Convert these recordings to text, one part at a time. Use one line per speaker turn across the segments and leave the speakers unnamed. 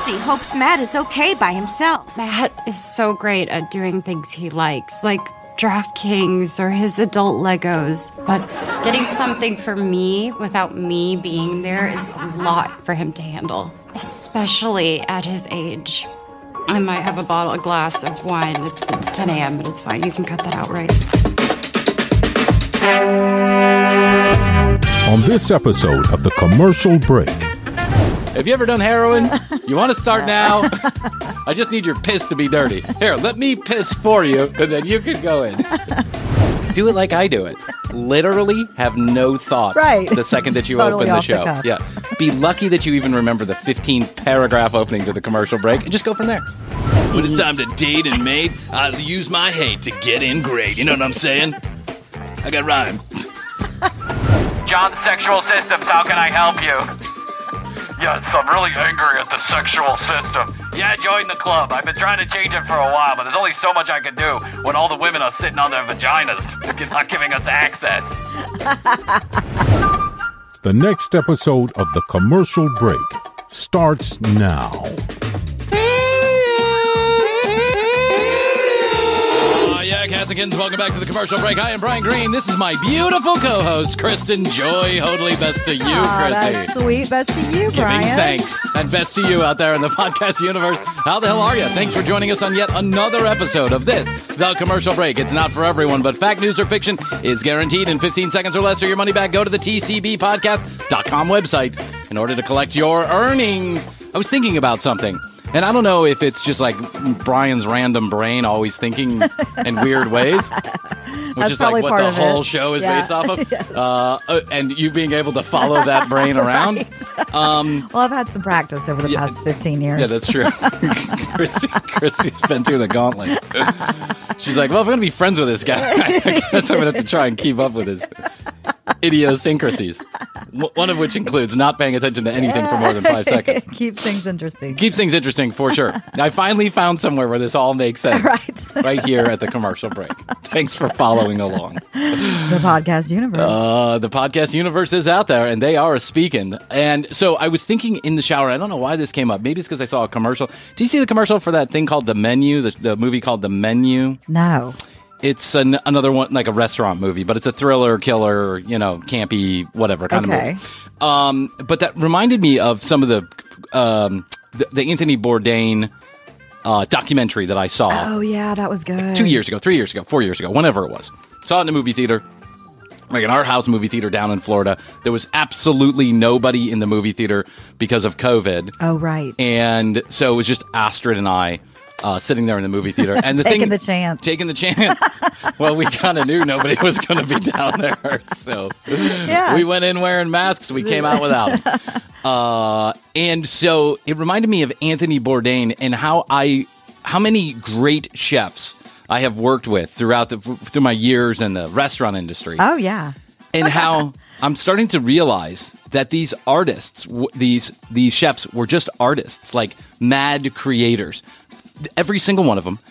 Chrissy hopes Matt is okay by himself.
Matt is so great at doing things he likes, like DraftKings or his adult Legos. But getting something for me without me being there is a lot for him to handle, especially at his age. I might have a glass of wine. It's 10 a.m., but it's fine. You can cut that out, right?
On this episode of The Commercial Break.
Have you ever done heroin? You want to start now? I just need your piss to be dirty. Here, let me piss for you, and then you can go in. Do it like I do it. Literally have no thoughts the second that you
totally
open the show. Yeah. Be lucky that you even remember the 15-paragraph opening to the commercial break, and just go from there.
When it's time to date and mate, I'll use my hate to get in great. You know what I'm saying? I got rhyme.
John's Sexual Systems, how can I help you? Yes, I'm really angry at the sexual system. Yeah, join the club. I've been trying to change it for a while, but there's only so much I can do when all the women are sitting on their vaginas. You're not giving us access.
The next episode of The Commercial Break starts now.
Yeah, Catholics, welcome back to the commercial break. I am Brian Green. This is my beautiful co-host, Kristen Joy Hoadley. Best to you, Chrissy.
That's sweet. Best to you, Brian.
Giving thanks. And best to you out there in the podcast universe. How the hell are you? Thanks for joining us on yet another episode of this, The Commercial Break. It's not for everyone, but fact, news, or fiction is guaranteed in 15 seconds or less, or your money back. Go to the tcbpodcast.com website in order to collect your earnings. I was thinking about something. And I don't know if it's just like Brian's random brain always thinking in weird ways, which is like what the whole show is based off of. Yes. And you being able to follow that brain around.
Well, I've had some practice over the past 15 years.
Yeah, that's true. Chrissy's been doing a gauntlet. She's like, well, if I'm going to be friends with this guy, I guess I'm going to have to try and keep up with his idiosyncrasies. One of which includes not paying attention to anything for more than 5 seconds.
Keeps things interesting.
Keeps things interesting, for sure. I finally found somewhere where this all makes sense. Right here at the commercial break. Thanks for following along.
The podcast universe.
The podcast universe is out there, and they are speaking. And so I was thinking in the shower, I don't know why this came up. Maybe it's because I saw a commercial. Do you see the commercial for that thing called The Menu, the movie called The Menu?
No.
It's another one, like a restaurant movie, but it's a thriller, killer, campy, whatever kind of movie. But that reminded me of some of the Anthony Bourdain documentary that I saw.
Oh, yeah, that was good.
2 years ago, 3 years ago, 4 years ago, whenever it was. Saw it in a movie theater, like an art house movie theater down in Florida. There was absolutely nobody in the movie theater because of COVID.
Oh, right.
And so it was just Astrid and I. Sitting there in the movie theater, and
taking the chance.
Well, we kind of knew nobody was going to be down there, so we went in wearing masks. We came out without. And so it reminded me of Anthony Bourdain and how many great chefs I have worked with through my years in the restaurant industry.
Oh yeah,
and how I'm starting to realize that these artists, these chefs, were just artists, like mad creators. Every single one of them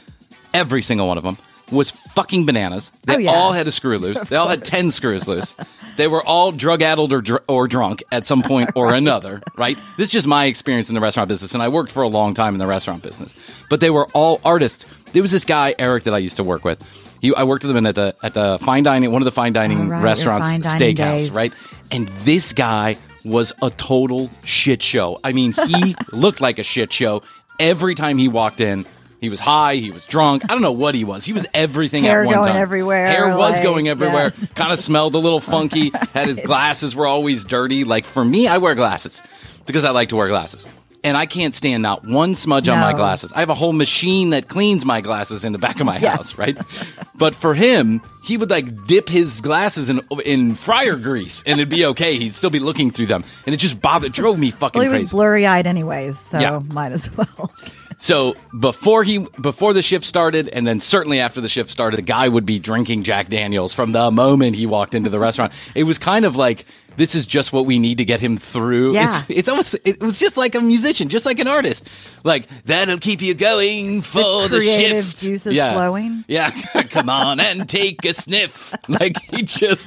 was fucking bananas. They all had a screw loose. They all had 10 screws loose. They were all drug-addled or drunk at some point or another, right? This is just my experience in the restaurant business, and I worked for a long time in the restaurant business. But they were all artists. There was this guy, Eric, that I used to work with. I worked with him at the fine dining, one of the fine dining restaurants, steakhouse, right? And this guy was a total shit show. I mean, he looked like a shit show. Every time he walked in, he was high, he was drunk. I don't know what he was. He was everything at one time. Hair was going everywhere. Yes. Kind of smelled a little funky. Had his glasses were always dirty. Like for me, I wear glasses because I like to wear glasses. And I can't stand not one smudge on my glasses. I have a whole machine that cleans my glasses in the back of my house, right? But for him, he would like dip his glasses in fryer grease and it'd be okay. He'd still be looking through them. And it just drove me fucking crazy.
Well, he was blurry-eyed anyways, so might as well.
So before the shift started, and then certainly after the shift started, the guy would be drinking Jack Daniels from the moment he walked into the restaurant. It was kind of like this is just what we need to get him through.
Yeah.
It was just like a musician, just like an artist. Like, that'll keep you going for the
creative
shift.
juices flowing.
Yeah. Come on and take a sniff. Like, he just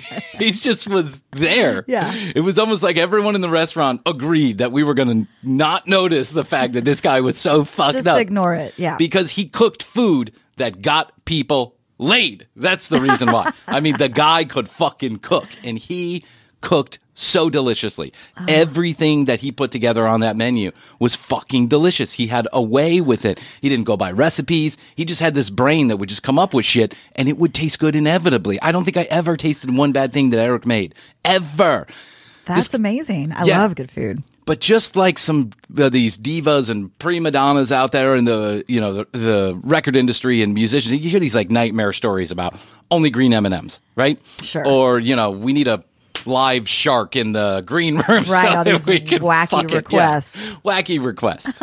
was there.
Yeah.
It was almost like everyone in the restaurant agreed that we were going to not notice the fact that this guy was so fucked
Just
up.
ignore it. Yeah.
Because he cooked food that got people laid. That's the reason why. I mean, the guy could fucking cook, and he cooked so deliciously. Everything that he put together on that menu was fucking delicious. He had a way with it. He didn't go by recipes. He just had this brain that would just come up with shit, and it would taste good inevitably. I don't think I ever tasted one bad thing that Eric made. Ever.
That's amazing. I
Yeah.
love good food.
But just like some these divas and prima donnas out there in the record industry and musicians, you hear these like nightmare stories about only green M&Ms, right?
Sure.
Or we need a live shark in the green room,
Right,
so
all these
we can
wacky
fuck it.
requests.
Yeah, wacky requests.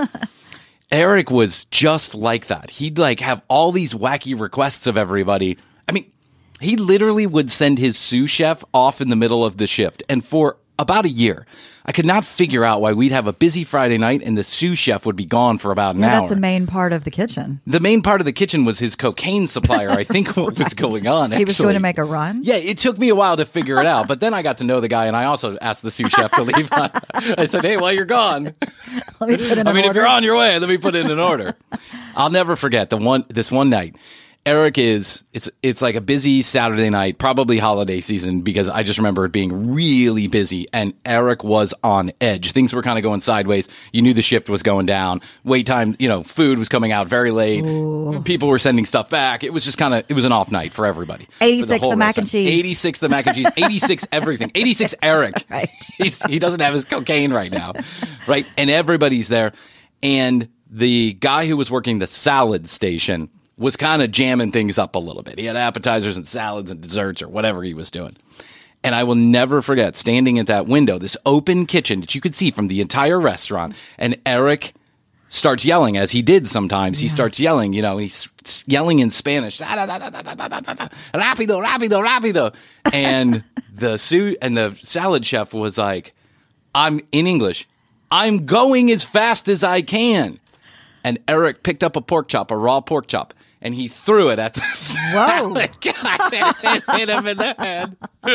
Eric was just like that. He'd like have all these wacky requests of everybody. I mean, he literally would send his sous chef off in the middle of the shift, and for about a year, I could not figure out why we'd have a busy Friday night and the sous chef would be gone for about an hour.
That's the main part of the kitchen.
The main part of the kitchen was his cocaine supplier. I think what was going on.
He was going
actually.
to make a run?
Yeah, it took me a while to figure it out, but then I got to know the guy, and I also asked the sous chef to leave. I said, "Hey, while you're gone,
Let me put in an
if
order.
you're on your way, let me put in an order." I'll never forget this one night. Eric it's like a busy Saturday night, probably holiday season, because I just remember it being really busy, and Eric was on edge. Things were kind of going sideways. You knew the shift was going down. Wait time, food was coming out very late. Ooh. People were sending stuff back. It was just it was an off night for everybody.
86 the mac and cheese.
86 the mac and cheese. 86 everything. 86 Eric.
Right.
He doesn't have his cocaine right now. Right? And everybody's there. And the guy who was working the salad station was kind of jamming things up a little bit. He had appetizers and salads and desserts or whatever he was doing. And I will never forget standing at that window, this open kitchen that you could see from the entire restaurant, and Eric starts yelling, as he did sometimes. He starts yelling, and he's yelling in Spanish. Rapido, rapido, rapido. And the salad chef was like, in English, "I'm going as fast as I can." And Eric picked up a raw pork chop, and he threw it at the salad guy and hit him in the head.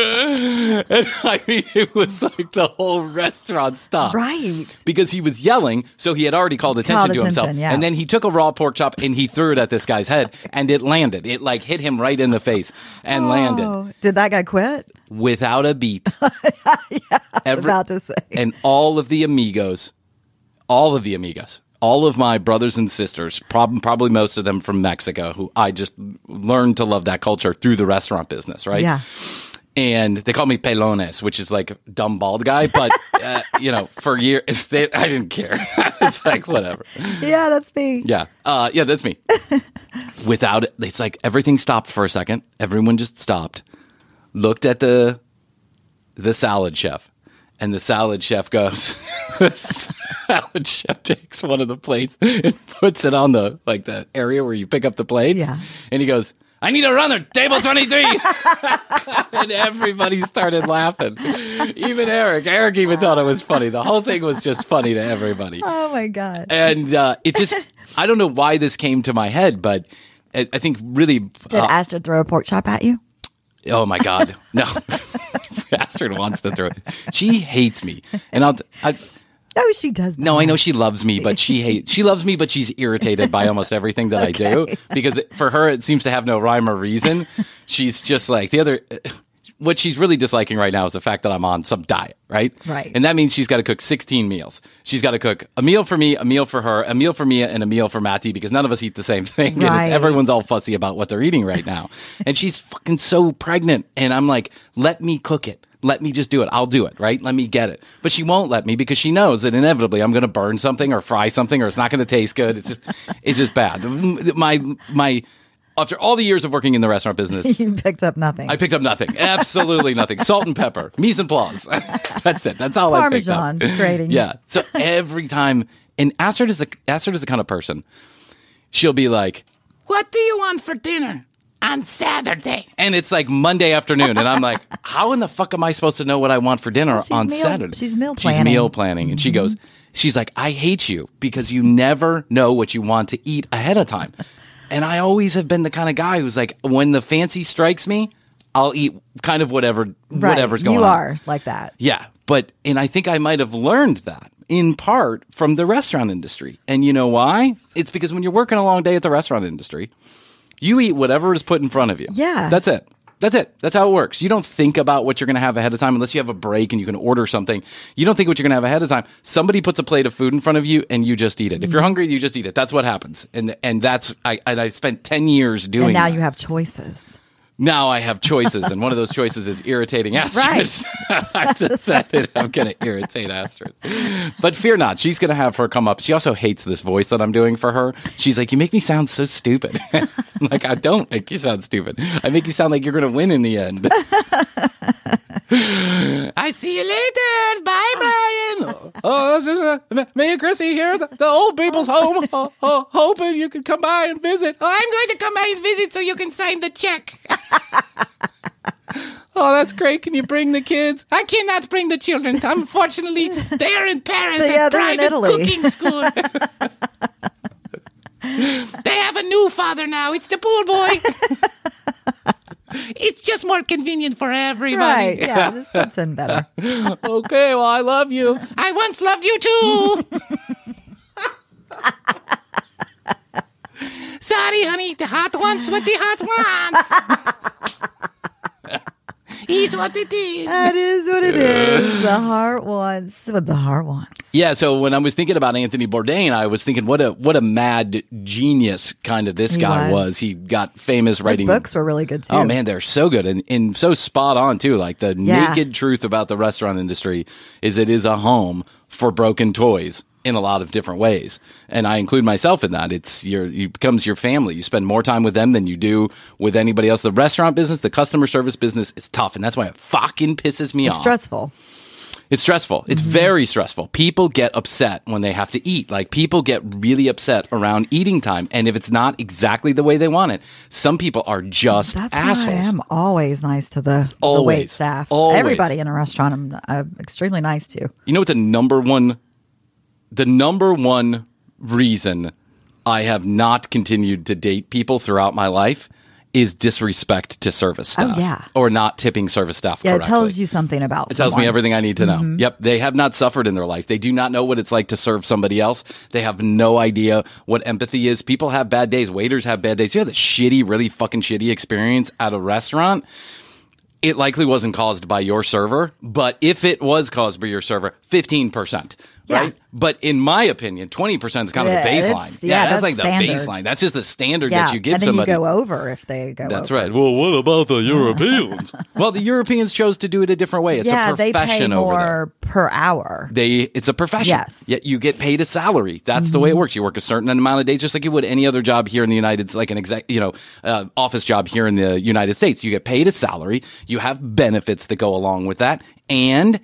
And I mean, it was like the whole restaurant stopped.
Right.
Because he was yelling, so he had already called attention to himself.
Yeah.
And then he took a raw pork chop and he threw it at this guy's head, and it landed. It like hit him right in the face and landed.
Did that guy quit?
Without a beat.
I was about to say.
And all of the amigos, all of my brothers and sisters, probably most of them from Mexico, who I just learned to love that culture through the restaurant business, right?
Yeah.
And they call me Pelones, which is like dumb bald guy, but for years I didn't care. It's like whatever.
Yeah, that's me.
Yeah, that's me. Without it, it's like everything stopped for a second. Everyone just stopped, looked at the salad chef. And the salad chef goes, the salad chef takes one of the plates and puts it on the area where you pick up the plates.
Yeah.
And he goes, "I need a runner, table 23. And everybody started laughing. Even Eric. Eric even thought it was funny. The whole thing was just funny to everybody.
Oh, my God.
And it just, I don't know why this came to my head, but I think really.
Did Astrid throw a pork chop at you?
Oh, my God. No. Astrid wants to throw it. She hates me. And
No, she does not.
No, I know she loves me, but she loves me, but she's irritated by almost everything that I do, because for her, it seems to have no rhyme or reason. She's just like what she's really disliking right now is the fact that I'm on some diet, right?
Right.
And that means she's got to cook 16 meals. She's got to cook a meal for me, a meal for her, a meal for Mia, and a meal for Matty, because none of us eat the same thing.
Right.
And everyone's all fussy about what they're eating right now. And she's fucking so pregnant. And I'm like, let me cook it. Let me just do it. I'll do it, right? Let me get it. But she won't let me, because she knows that inevitably I'm going to burn something or fry something, or it's not going to taste good. It's just bad. My after all the years of working in the restaurant business,
You picked up nothing.
I picked up nothing. Absolutely nothing. Salt and pepper, mise en place. That's it. That's all I picked up.
Parmesan grating.
Yeah. So every time, and Astrid is the kind of person, she'll be like, "What do you want for dinner?"
on Saturday.
And it's like Monday afternoon, and I'm like, how in the fuck am I supposed to know what I want for dinner on Saturday?
She's meal
She's
planning.
meal planning. And she goes, she's like, I hate you because you never know what you want to eat ahead of time. And I always have been the kind of guy who's like, when the fancy strikes me, I'll eat kind of whatever's going on.
You are like that.
Yeah. And I think I might have learned that in part from the restaurant industry. And you know why? It's because when you're working a long day at the restaurant industry, you eat whatever is put in front of you.
Yeah.
That's it. That's how it works. You don't think about what you're going to have ahead of time unless you have a break and you can order something. You don't think what you're going to have ahead of time. Somebody puts a plate of food in front of you and you just eat it. If you're hungry, you just eat it. That's what happens. And I spent 10 years doing
And now
that.
you have choices.
Now I have choices, and one of those choices is irritating Astrid. I decided I'm going to irritate Astrid. But fear not, she's going to have her come up. She also hates this voice that I'm doing for her. She's like, you make me sound so stupid. I'm like, I don't make you sound stupid. I make you sound like you're going to win in the end. I see you later. Bye, Brian. Oh, this is me and Chrissy here, the old people's home, hoping you can come by and visit.
Oh, I'm going to come by and visit so you can sign the check.
Oh, that's great. Can you bring the kids?
I cannot bring the children. Unfortunately, they are in Paris
Yeah,
at
they're in
private
Italy.
cooking school. They have a new father now. It's the pool boy. It's just more convenient for everybody.
Right. Yeah, this fits in better.
Okay, well, I love you.
I once loved you too. Sorry, honey. The heart wants what the heart wants. Is what it is.
That is what it is. The heart wants what the heart wants.
Yeah, so when I was thinking about Anthony Bourdain, I was thinking what a mad genius kind of this
He
guy
was.
was. He got famous writing.
His books were really good too.
Oh man, they're so good and so spot on too. Like the naked truth about the restaurant industry is it is a home for broken toys in a lot of different ways. And I include myself in that. It becomes your family. You spend more time with them than you do with anybody else. The restaurant business, the customer service business is tough. And that's why it fucking pisses me off.
Stressful.
It's stressful. It's very stressful. People get upset when they have to eat. Like people get really upset around eating time. And if it's not exactly the way they want it, some people are just
That's
assholes.
why I am always nice to the
Always.
wait staff.
Always.
Everybody in a restaurant I'm extremely nice to.
You know what the number one reason I have not continued to date people throughout my life is disrespect to service staff.
Oh, yeah.
Or not tipping service staff
Yeah,
correctly.
it tells you something about
It tells me
someone.
everything I need to know. Yep. They have not suffered in their life. They do not know what it's like to serve somebody else. They have no idea what empathy is. People have bad days. Waiters have bad days. You had a shitty, really fucking shitty experience at a restaurant. It likely wasn't caused by your server, but if it was caused by your server, 15%.
Yeah.
Right? But in my opinion, 20% is kind of the baseline. That's like
standard.
the baseline. That's just the standard
Yeah,
that you give
and then
somebody.
you go over if they go
That's
over.
right. Well, what about the Europeans? Well, the Europeans chose to do it a different way. It's
Yeah,
a
they pay
profession over there.
more per hour.
It's a profession.
Yes.
Yet you get paid a salary. That's the way it works. You work a certain amount of days, just like you would any other job here in the United States, like an office job here in the United States. You get paid a salary. You have benefits that go along with that. And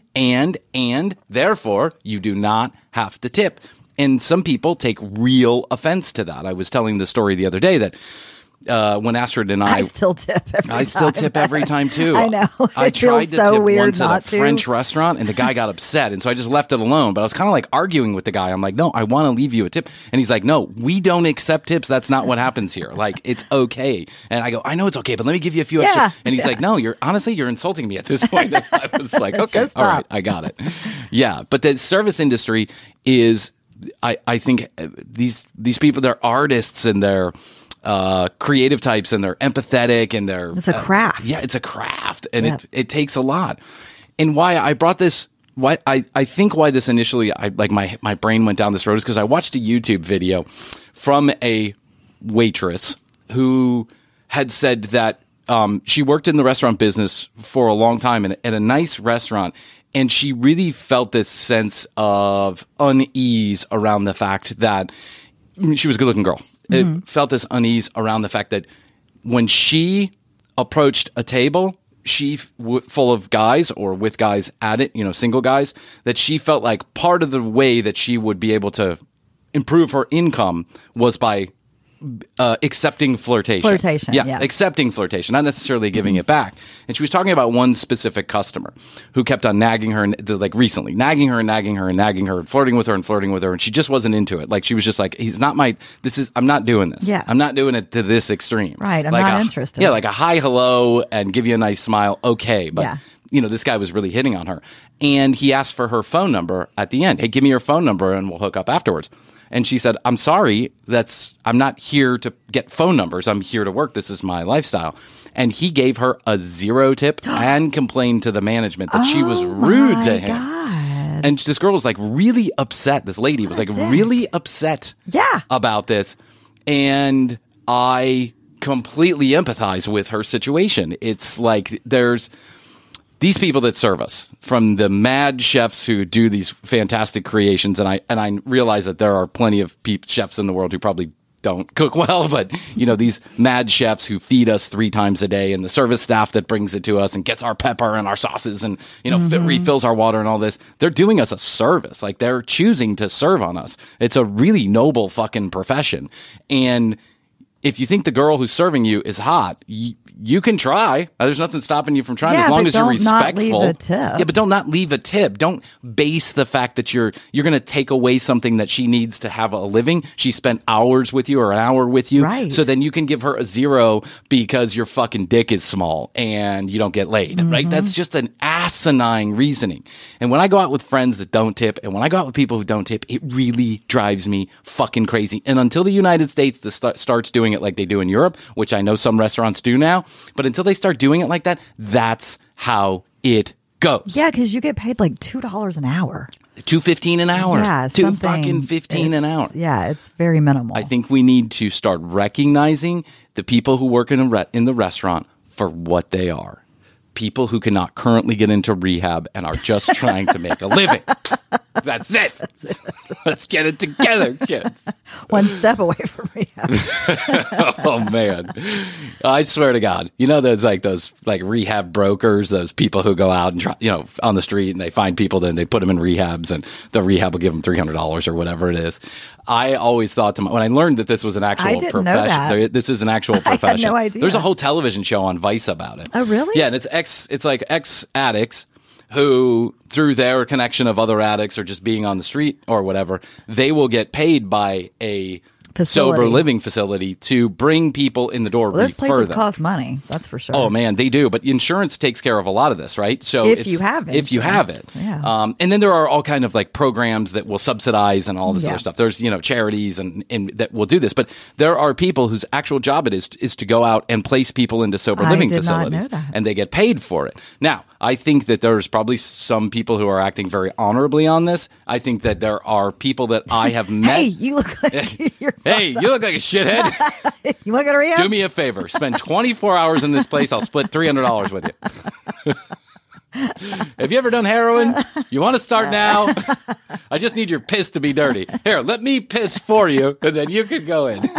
therefore you do not have to tip. And some people take real offense to that. I was telling the story the other day that when Astrid and I
still tip every time.
I still tip every time too.
I know.
I
It feels
tried to
so
tip
weird
once at
not
a
to.
French restaurant, and the guy got upset, and so I just left it alone. But I was kind of like arguing with the guy. I'm like, no, I want to leave you a tip, and he's like, no, we don't accept tips. That's not what happens here. Like, it's okay. And I go, I know it's okay, but let me give you a few extra.
Yeah,
And he's like, no, you're insulting me at this point. And I was like, okay,
Just
all right,
stop.
I got it. Yeah, but the service industry is, I think these people, they're artists and they're creative types and they're empathetic and they're
It's a craft.
Yeah, it's a craft and
Yeah.
it takes a lot. And why I brought this, why I think why this initially, my brain went down this road is because I watched a YouTube video from a waitress who had said that she worked in the restaurant business for a long time at a nice restaurant. And she really felt this sense of unease around the fact that she was a good-looking girl. It felt this unease around the fact that when she approached a table, full of guys or with guys at it, single guys, that she felt like part of the way that she would be able to improve her income was by accepting flirtation.
Flirtation, yeah.
Accepting flirtation, not necessarily giving it back. And she was talking about one specific customer who kept on nagging her, like recently, nagging her, flirting with her, and she just wasn't into it. Like she was just like, I'm not doing this.
Yeah.
I'm not doing it to this extreme.
Right, I'm
like
not interested.
Yeah, like a hi, hello, and give you a nice smile, okay. But, this guy was really hitting on her. And he asked for her phone number at the end. Hey, give me your phone number and we'll hook up afterwards. And she said, I'm sorry, I'm not here to get phone numbers. I'm here to work. This is my lifestyle. And he gave her a 0 tip and complained to the management that she was rude to him.
God.
And this girl was like really upset. This lady was like really upset about this. And I completely empathize with her situation. It's like there's these people that serve us, from the mad chefs who do these fantastic creations, and I realize that there are plenty of chefs in the world who probably don't cook well, but these mad chefs who feed us 3 times a day, and the service staff that brings it to us and gets our pepper and our sauces and refills our water and all this, they're doing us a service. Like they're choosing to serve on us. It's a really noble fucking profession. And if you think the girl who's serving you is hot, you can try. There's nothing stopping you from trying as long as you're respectful.
Not leave a tip.
Yeah, but don't not leave a tip. Don't base the fact that you're going to take away something that she needs to have a living. She spent hours with you or an hour with you.
Right.
So then you can give her a 0 because your fucking dick is small and you don't get laid. Right? That's just an asinine reasoning. And when I go out with friends that don't tip, and when I go out with people who don't tip, it really drives me fucking crazy. And until the United States starts doing it like they do in Europe, which I know some restaurants do now, but until they start doing it like that, that's how it goes.
Yeah, because you get paid like $2 an hour.
$2.15 an hour.
Yeah,
$2.15 an hour.
Yeah, it's very minimal.
I think we need to start recognizing the people who work in the restaurant for what they are. People who cannot currently get into rehab and are just trying to make a living. That's it. Let's get it together, kids.
One step away from rehab.
Oh, man. I swear to God. Those rehab brokers, those people who go out and try, on the street and they find people, then they put them in rehabs and the rehab will give them $300 or whatever it is. I always thought when I learned that this was an actual profession, this is an actual profession.
I had no idea.
There's a whole television show on Vice about it.
Oh, really?
Yeah, and it's like ex-addicts who, through their connection of other addicts or just being on the street or whatever, they will get paid by a sober living facility to bring people in the door.
Well, those places cost money, that's for sure.
Oh man, they do. But insurance takes care of a lot of this, right? So
if you have it,
yeah. And then there are all kind of like programs that will subsidize and all this other stuff. There's charities and that will do this, but there are people whose actual job it is to go out and place people into sober living facilities, and they get paid for it. Now, I think that there's probably some people who are acting very honorably on this. I think that there are people that I have met.
Hey, you look like you're
you look like a shithead.
You want to go to rehab?
Do me a favor. Spend 24 hours in this place. I'll split $300 with you. Have you ever done heroin? You want to start now? I just need your piss to be dirty. Here, let me piss for you, and then you can go in.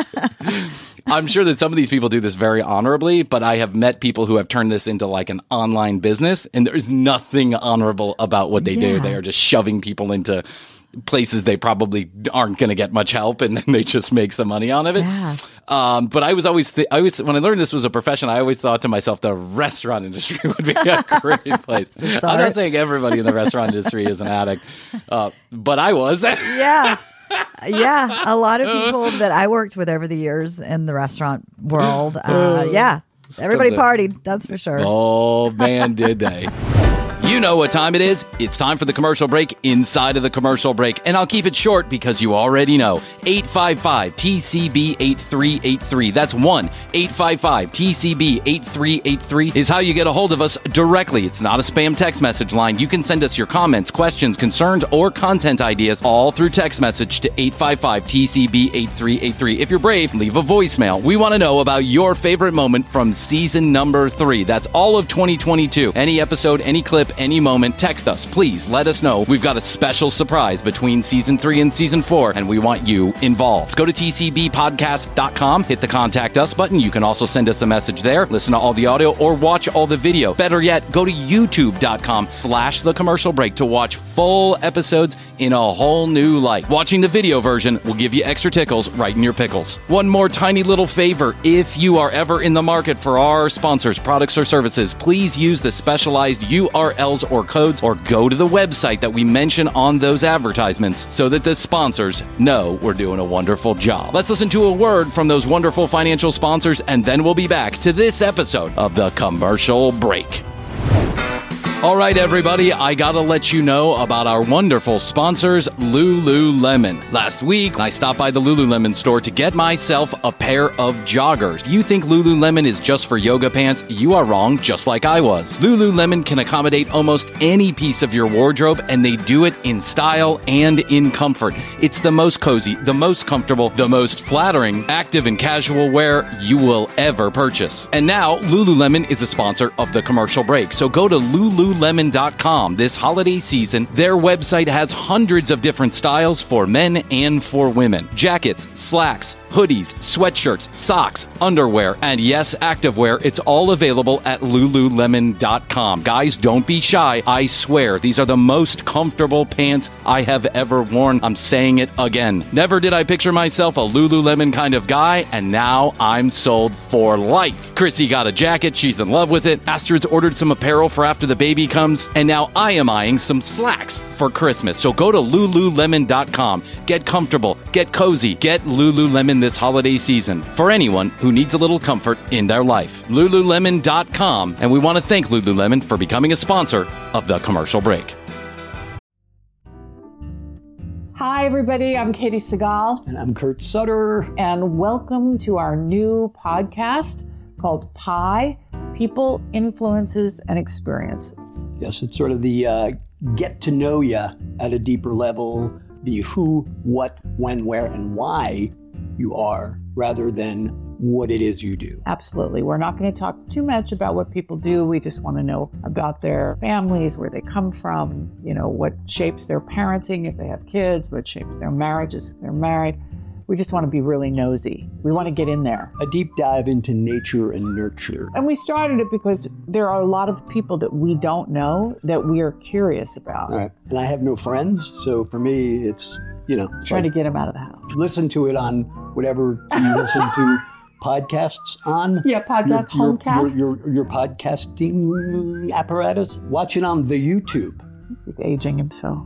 I'm sure that some of these people do this very honorably, but I have met people who have turned this into like an online business, and there's nothing honorable about what they do. They are just shoving people into places they probably aren't going to get much help, and then they just make some money out of it. Yeah. But I was always when I learned this was a profession, I always thought to myself, the restaurant industry would be a great place. I'm not saying everybody in the restaurant industry is an addict, but I was.
Yeah. Yeah, a lot of people that I worked with over the years in the restaurant world, everybody partied, that's for sure.
Oh, man, did they. You know what time it is. It's time for the commercial break inside of the commercial break. And I'll keep it short because you already know. 855-TCB-8383. That's 1-855-TCB-8383 is how you get a hold of us directly. It's not a spam text message line. You can send us your comments, questions, concerns, or content ideas all through text message to 855-TCB-8383. If you're brave, leave a voicemail. We want to know about your favorite moment from season number 3. That's all of 2022. Any episode, any clip, any moment. Text us, please. Let us know. We've got a special surprise between season 3 and season 4, and we want you involved. Go to tcbpodcast.com, hit the contact us button. You can also send us a message there, listen to all the audio, or watch all the video. Better yet, go to youtube.com/The Commercial Break to watch full episodes in a whole new light. Watching the video version will give you extra tickles right in your pickles. One more tiny little favor. If you are ever in the market for our sponsors, products, or services, please use the specialized URLs or codes, or go to the website that we mention on those advertisements so that the sponsors know we're doing a wonderful job. Let's listen to a word from those wonderful financial sponsors, and then we'll be back to this episode of The Commercial Break. All right, everybody, I gotta let you know about our wonderful sponsors, Lululemon. Last week, I stopped by the Lululemon store to get myself a pair of joggers. If you think Lululemon is just for yoga pants, you are wrong, just like I was. Lululemon can accommodate almost any piece of your wardrobe, and they do it in style and in comfort. It's the most cozy, the most comfortable, the most flattering, active and casual wear you will ever purchase. And now, Lululemon is a sponsor of The Commercial Break, so go to lululemon.com this holiday season. Their website has hundreds of different styles for men and for women. Jackets, slacks, hoodies, sweatshirts, socks, underwear, and yes, activewear. It's all available at lululemon.com. Guys, don't be shy. I swear, these are the most comfortable pants I have ever worn. I'm saying it again. Never did I picture myself a Lululemon kind of guy, and now I'm sold for life. Chrissy got a jacket. She's in love with it. Astrid's ordered some apparel for after the baby comes, and now I am eyeing some slacks for Christmas. So go to lululemon.com. Get comfortable, get cozy, get Lululemon this holiday season for anyone who needs a little comfort in their life. Lululemon.com, and we want to thank Lululemon for becoming a sponsor of The Commercial Break.
Hi, everybody. I'm Katie Segal.
And I'm Kurt Sutter.
And welcome to our new podcast called PIE, People, Influences, and Experiences.
Yes, it's sort of the get to know you at a deeper level, the who, what, when, where, and why you are, rather than what it is you do.
Absolutely. We're not going to talk too much about what people do. We just want to know about their families, where they come from, what shapes their parenting if they have kids, what shapes their marriages if they're married. We just want to be really nosy. We want to get in there.
A deep dive into nature and nurture.
And we started it because there are a lot of people that we don't know that we are curious about.
Right. And I have no friends, so for me, it's,
trying to get them out of the house.
Listen to it on whatever you listen to podcasts on.
Yeah, podcast, homecasts.
Your podcasting apparatus. Watch it on the YouTube.
He's aging himself.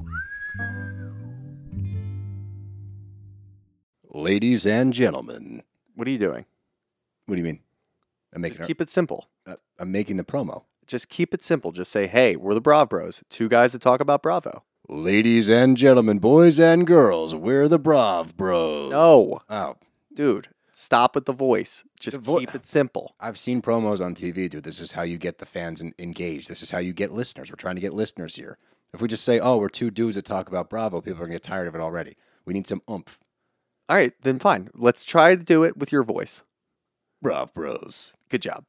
Ladies and gentlemen.
What are you doing?
What do you mean?
Just keep it simple.
I'm making the promo.
Just keep it simple. Just say, hey, we're the Brav Bros. Two guys that talk about Bravo.
Ladies and gentlemen, boys and girls, we're the Brav Bros.
No.
Oh.
Dude, stop with the voice. Just keep it simple.
I've seen promos on TV, dude. This is how you get the fans engaged. This is how you get listeners. We're trying to get listeners here. If we just say, oh, we're two dudes that talk about Bravo, people are going to get tired of it already. We need some oomph.
All right, then fine. Let's try to do it with your voice.
Brav Bros.
Good job.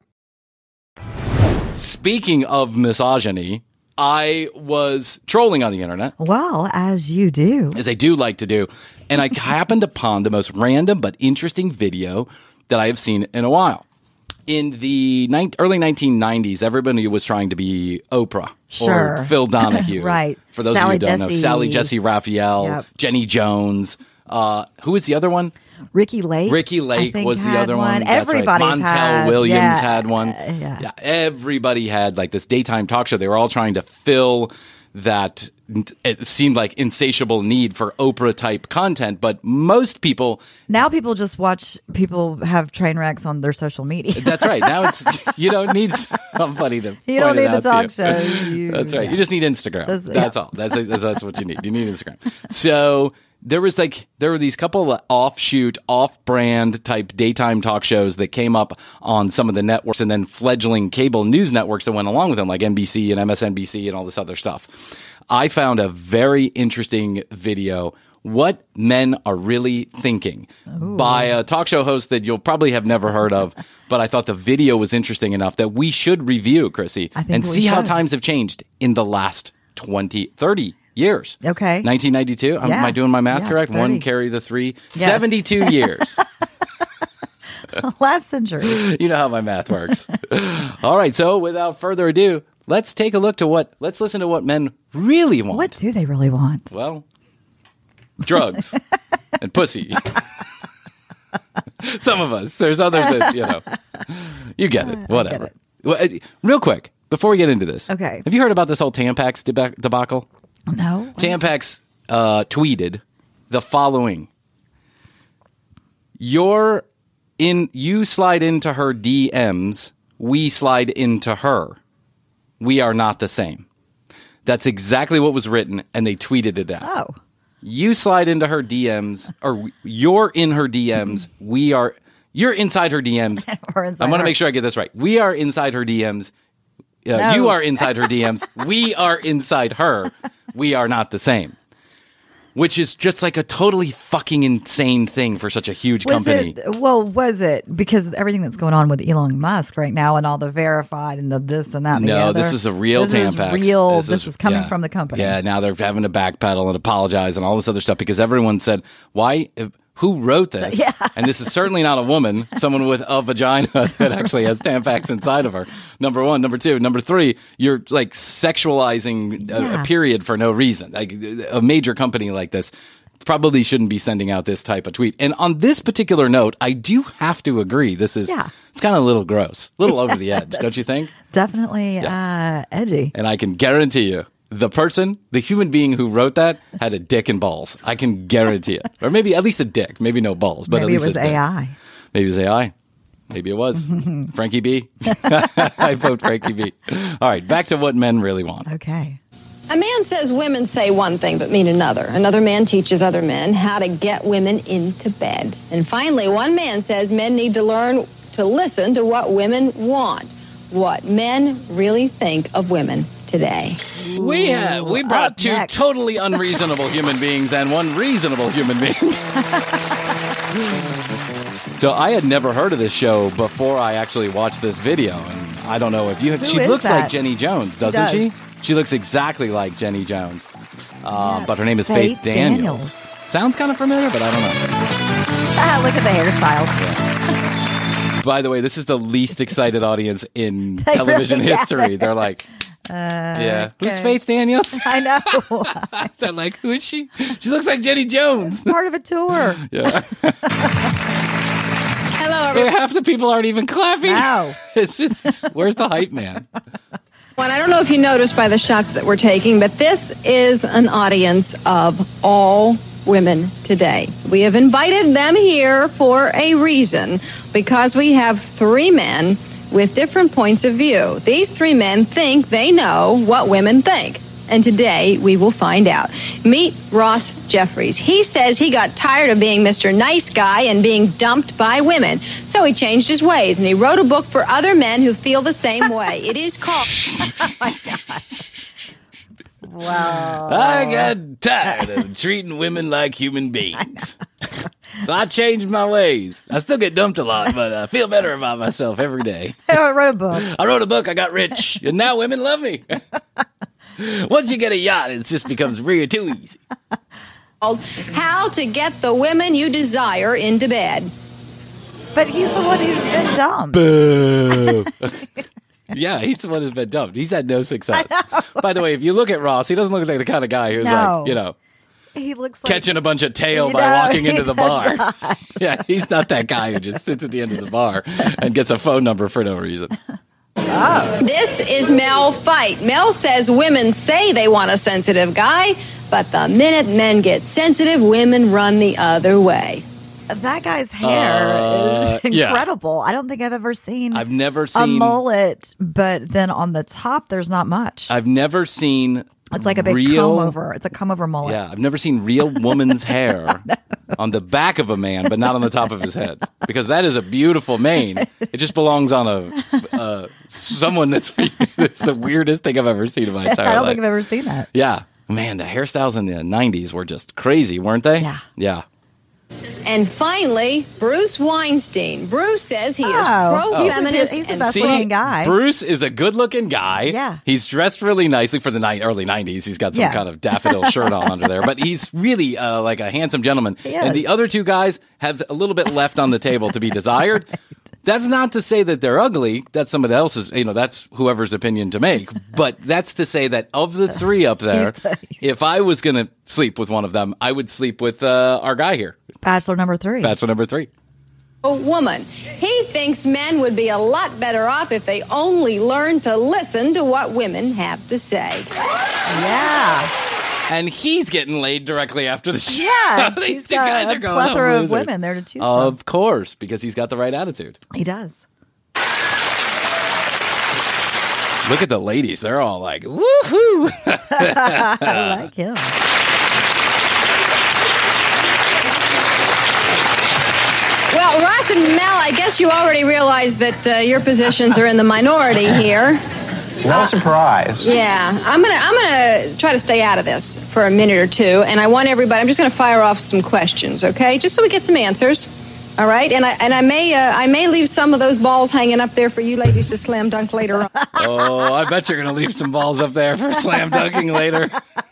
Speaking of misogyny, I was trolling on the internet.
Well, as you do.
As I do like to do. And I happened upon the most random but interesting video that I have seen in a while. In the early 1990s, everybody was trying to be Oprah or Phil Donahue.
Right.
For those of you who don't know, Sally Jesse Raphael, Jenny Jones. Who was the other one?
Ricky Lake.
Ricky Lake was the other one.
Everybody
right. Montel Williams had one. Yeah, everybody had like this daytime talk show. They were all trying to fill that, it seemed like, insatiable need for Oprah-type content. But most people...
Now people just watch people have train wrecks on their social media.
That's right. Now it's... You don't need somebody to
You don't need the talk show.
That's right. You just need Instagram. That's all. That's what you need. You need Instagram. So... There were these couple of offshoot, off-brand type daytime talk shows that came up on some of the networks, and then fledgling cable news networks that went along with them, like NBC and MSNBC and all this other stuff. I found a very interesting video What Men Are Really Thinking by a talk show host that you'll probably have never heard of, but I thought the video was interesting enough that we should review, Chrissy, and see how times have changed in the last 30 years.
Okay.
1992. Am I doing my math correct?
30.
1 carry the 3.
Yes.
72 years.
Last century.
You know how my math works. All right. So without further ado, let's take a look to let's listen to what men really want.
What do they really want?
Well, drugs and pussy. Some of us. There's others that, you get it. Whatever. Well, real quick, before we get into this.
Okay.
Have you heard about this whole Tampax debacle?
No.
Tampax tweeted the following. You slide into her DMs, we slide into her. We are not the same. That's exactly what was written, and they tweeted it out.
Oh.
You slide into her DMs, or you're in her DMs. You're inside her DMs. I'm going to make sure I get this right. We are inside her DMs.
No.
You are inside her DMs. We are inside her. We are not the same. Which is just like a totally fucking insane thing for such a huge company.
Was it? Because everything that's going on with Elon Musk right now and all the verified and the this and that and the other.
No, this is a real Tampax.
This was coming from the company.
Yeah, now they're having to backpedal and apologize and all this other stuff because everyone said, why... Who wrote this?
Yeah.
And this is certainly not a woman, someone with a vagina that actually has Tampax inside of her. Number one. Number two. Number three, you're like sexualizing a period for no reason. Like a major company like this probably shouldn't be sending out this type of tweet. And on this particular note, I do have to agree. This is, it's kind of a little gross, a little over the edge, don't you think?
Definitely edgy.
And I can guarantee you, the human being who wrote that had a dick and balls. I can guarantee it. Or maybe at least a dick. Maybe no balls, but
maybe
at least
it was AI.
Maybe it was AI. Maybe it was. Frankie B. I vote Frankie B. All right, back to what men really want.
Okay.
A man says women say one thing but mean another. Another man teaches other men how to get women into bed. And finally, one man says men need to learn to listen to what women want. What men really think of women today.
We brought two totally unreasonable human beings and one reasonable human being. So I had never heard of this show before I actually watched this video, and I don't know if you have. She looks like Jenny Jones, doesn't she? She looks exactly like Jenny Jones, but her name is Faith Daniels. Sounds kind of familiar, but I don't know.
Look at the hairstyles.
By the way, this is the least excited audience in television history. They're like,
okay.
Who's Faith Daniels?
I know.
They're like, who is she? She looks like Jenny Jones.
Part of a tour.
Yeah.
Hello, everyone.
Half the people aren't even clapping.
Wow.
It's just, where's the hype man?
Well, I don't know if you noticed by the shots that we're taking, but this is an audience of all women today. We have invited them here for a reason, because we have three men with different points of view. These three men think they know what women think. And today we will find out. Meet Ross Jeffries. He says he got tired of being Mr. Nice Guy and being dumped by women. So he changed his ways and he wrote a book for other men who feel the same way. It is called...
Oh my God. Wow.
I got tired of treating women like human beings. So I changed my ways. I still get dumped a lot, but I feel better about myself every day.
I wrote a book.
I wrote a book. I got rich. And now women love me. Once you get a yacht, it just becomes real too easy.
How to Get the Women You Desire into Bed.
But he's the one who's been dumped.
Boo. Yeah, he's the one who's been dumped. He's had no success. By the way, if you look at Ross, he doesn't look like the kind of guy who's like,
he looks like
catching a bunch of tail by walking into the bar. Yeah, he's not that guy who just sits at the end of the bar and gets a phone number for no reason.
Oh. This is Mel Fight. Mel says women say they want a sensitive guy, but the minute men get sensitive, women run the other way.
That guy's hair is incredible. I don't think I've ever seen a mullet, but then on the top, there's not much.
I've never seen...
It's like a big comb over. It's a comb over mullet.
Yeah, I've never seen real woman's hair on the back of a man, but not on the top of his head, because that is a beautiful mane. It just belongs on someone that's the weirdest thing I've ever seen in my entire life.
I don't think I've ever seen that.
Yeah, Man, the hairstyles in the 90s were just crazy, weren't they?
Yeah.
Yeah.
And finally, Bruce Weinstein. Bruce says he is pro-feminist.
He's the
and
best-looking guy.
Bruce is a good-looking guy.
Yeah.
He's dressed really nicely for the early 90s. He's got some kind of daffodil shirt on under there. But he's really like a handsome gentleman. And the other two guys have a little bit left on the table to be desired. Right. That's not to say that they're ugly. That's somebody else's, that's whoever's opinion to make. But that's to say that of the three up there, if I was going to sleep with one of them, I would sleep with our guy here.
Bachelor number 3.
Bachelor number 3.
A woman. He thinks men would be a lot better off if they only learned to listen to what women have to say.
Yeah.
And he's getting laid directly after the show.
Yeah,
These two guys are going
plethora of women there to choose from.
Of course, because he's got the right attitude.
He does.
Look at the ladies. They're all like, woohoo.
I like him.
Well, Ross and Mel, I guess you already realize that your positions are in the minority here.
No surprise.
Yeah, I'm gonna try to stay out of this for a minute or two, and I want everybody. I'm just gonna fire off some questions, okay? Just so we get some answers. All right, and I may leave some of those balls hanging up there for you ladies to slam dunk later on.
Oh, I bet you're gonna leave some balls up there for slam dunking later.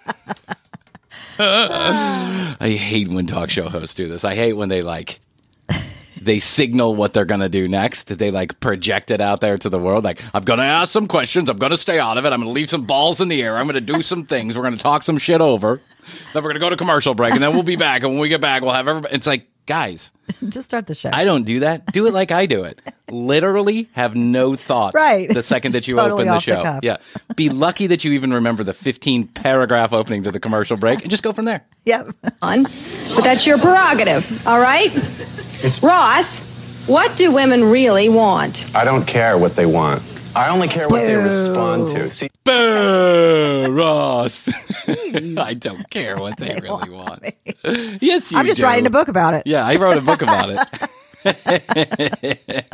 I hate when talk show hosts do this. I hate when they signal what they're going to do next. They project it out there to the world. I'm going to ask some questions. I'm going to stay out of it. I'm going to leave some balls in the air. I'm going to do some things. We're going to talk some shit over. Then we're going to go to commercial break, and then we'll be back. And when we get back, we'll have everybody. It's like, guys.
Just start the show.
I don't do that. Do it like I do it. Literally have no thoughts the second that you
totally
open the show. Yeah. Be lucky that you even remember the 15-paragraph opening to the commercial break, and just go from there.
Yep.
But that's your prerogative, all right? Ross, what do women really want?
I don't care what they want. I only care what they respond to. See,
Boo, Ross. I don't care what they really want. Yes, you do.
I'm just writing a book about it.
Yeah, I wrote a book about it.